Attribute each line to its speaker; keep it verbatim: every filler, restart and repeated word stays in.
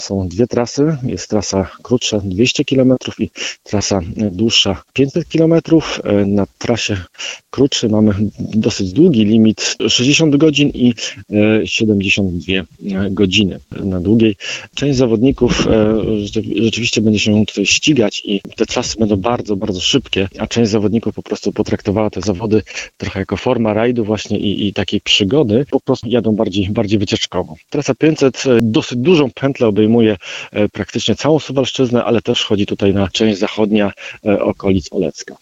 Speaker 1: Są dwie trasy. Jest trasa krótsza dwieście kilometrów i trasa dłuższa pięćset kilometrów. Na trasie krótszej mamy dosyć długi limit sześćdziesiąt godzin i siedemdziesiąt dwie godziny. Na długiej część zawodników rzeczywiście będzie się tutaj ścigać i te trasy będą bardzo, bardzo szybkie, a część zawodników po prostu potraktowała te zawody trochę jako forma rajdu właśnie i, i takiej przygody. Po prostu jadą bardziej, bardziej wycieczkowo. Trasa pięćset dosyć dużą pętlę obejmuje praktycznie całą Suwalszczyznę, ale też chodzi tutaj na część zachodnia okolic Olecka.